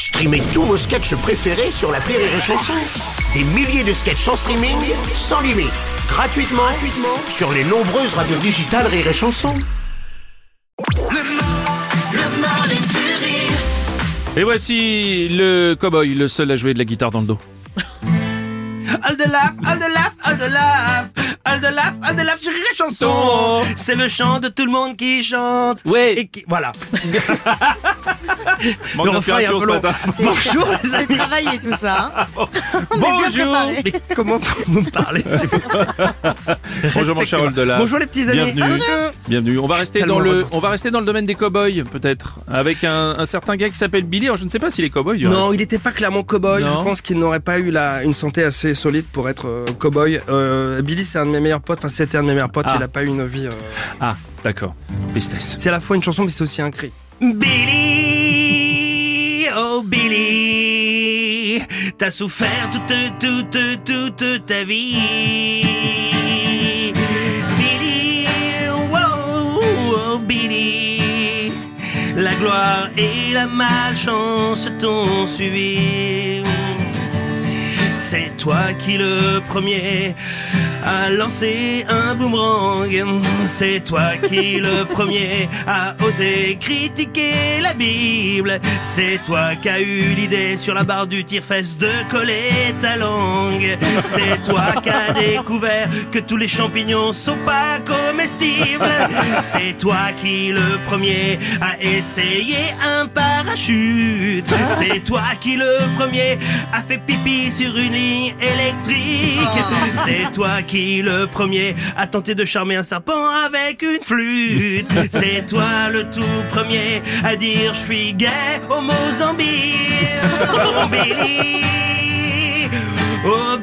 Streamez tous vos sketchs préférés sur l'appli Rire et Chanson. Des milliers de sketchs en streaming, sans limite, gratuitement sur les nombreuses radios digitales Rire et Chanson. Le Morning du Rire. Et voici le cow-boy, le seul à jouer de la guitare dans le dos. All the laugh, all the laugh, all the laugh, all the laugh, all the laugh sur Rire et Chanson. C'est le chant de tout le monde qui chante. Ouais. Et qui, voilà. Manque Le refrain est un d'inspiration peu ce long. matin. Bonjour. C'est travaillé tout ça. Hein. Bonjour. Mais comment vous me parlez s'il vous plaît? Bonjour mon cher Oldelaf. Bonjour les petits amis. Bienvenue. Bienvenue. On va rester Tellement heureux. on va rester dans le domaine des cow-boys peut-être, avec un certain gars qui s'appelle Billy. Alors, je ne sais pas s'il est cow-boy. du Non, reste. il n'était pas clairement cow-boy. Non. Je pense qu'il n'aurait pas eu une santé assez solide pour être cow-boy. Billy, c'est un de mes meilleurs potes. Enfin, c'était un de mes meilleurs potes. Ah. Il n'a pas eu une vie. Ah, d'accord. Tristesse. C'est à la fois une chanson, mais c'est aussi un cri. Billy, oh Billy, t'as souffert toute ta vie. Billy, oh Billy, la gloire et la malchance t'ont suivi. C'est toi qui le premier a lancé un boomerang. C'est toi qui le premier a osé critiquer la Bible. C'est toi qui as eu l'idée sur la barre du tire-fesse de coller ta langue. C'est toi qui as découvert que tous les champignons sont pas comestibles. C'est toi qui le premier a essayé un parachute. C'est toi qui le premier a fait pipi sur une ligne électrique. C'est toi qui le premier a tenté de charmer un serpent avec une flûte. C'est toi le tout premier à dire je suis gay au Mozambique. Oh Billy, oh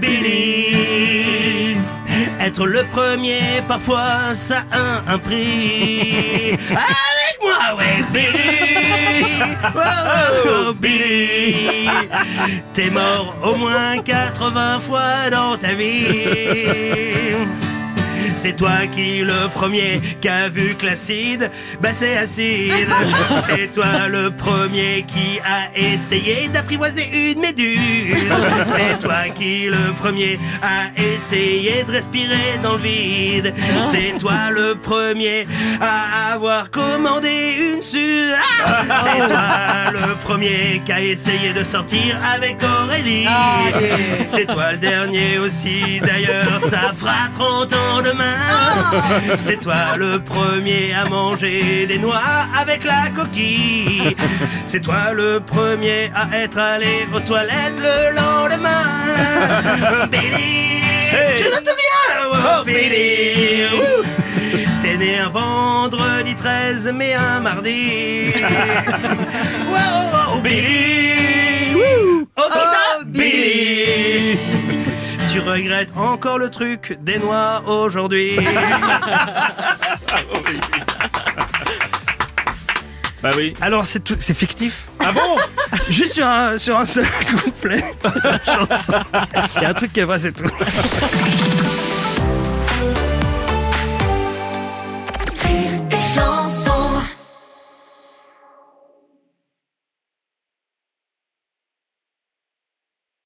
Billy, être le premier parfois ça a un prix. Avec moi ouais Billy, oh Billy, t'es mort au moins 80 fois dans ta vie. C'est toi qui le premier qui a vu que l'acide, c'est acide. C'est toi le premier qui a essayé d'apprivoiser une méduse. C'est toi qui le premier a essayé de respirer dans le vide. C'est toi le premier à avoir commandé une suze. C'est toi le premier qui a essayé de sortir avec Aurélie. C'est toi le dernier aussi, d'ailleurs ça fera 30 ans demain. C'est toi le premier à manger des noix avec la coquille. C'est toi le premier à être allé aux toilettes le lendemain. Billy, je ne te viens, oh Billy. T'es né un vendredi 13 mais un mardi. Oh Billy, oh qui ça Billy. Tu regrettes encore le truc des noix aujourd'hui. Bah oui. Alors c'est fictif. Ah bon? Juste sur un seul couplet. Il y a un truc qui est vrai, c'est tout.